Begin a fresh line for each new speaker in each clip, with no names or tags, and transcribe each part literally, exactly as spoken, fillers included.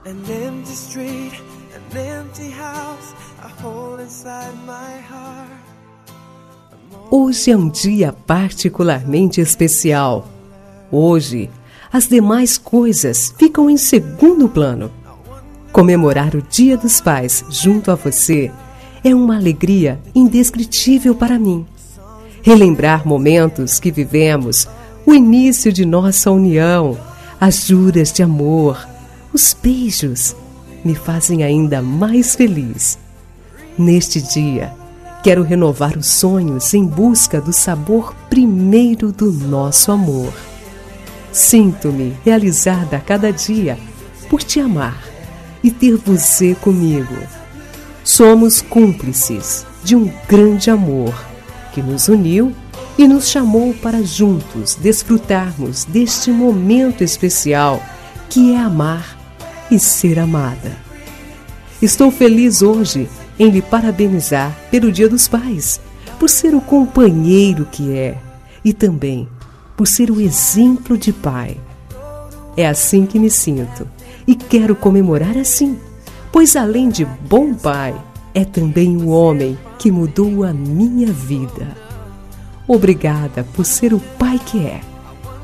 An empty street, an empty house, a hole inside my heart.
Hoje é um dia particularmente especial. Hoje, as demais coisas ficam em segundo plano. Comemorar o Dia dos Pais junto a você é uma alegria indescritível para mim. Relembrar momentos que vivemos, o início de nossa união, as juras de amor, os beijos, me fazem ainda mais feliz. Neste dia, quero renovar os sonhos em busca do sabor primeiro do nosso amor. Sinto-me realizada a cada dia por te amar e ter você comigo. Somos cúmplices de um grande amor que nos uniu e nos chamou para juntos desfrutarmos deste momento especial que é amar e ser amada. Estou feliz hoje em lhe parabenizar pelo Dia dos Pais, por ser o companheiro que é e também por ser o exemplo de pai. É assim que me sinto e quero comemorar assim, pois além de bom pai, é também o homem que mudou a minha vida. Obrigada por ser o pai que é.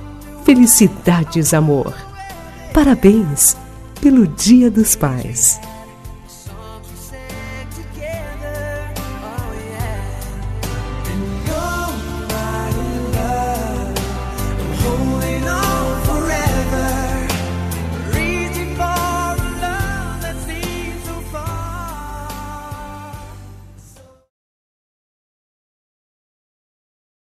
Felicidades, amor. Parabéns pelo Dia dos Pais.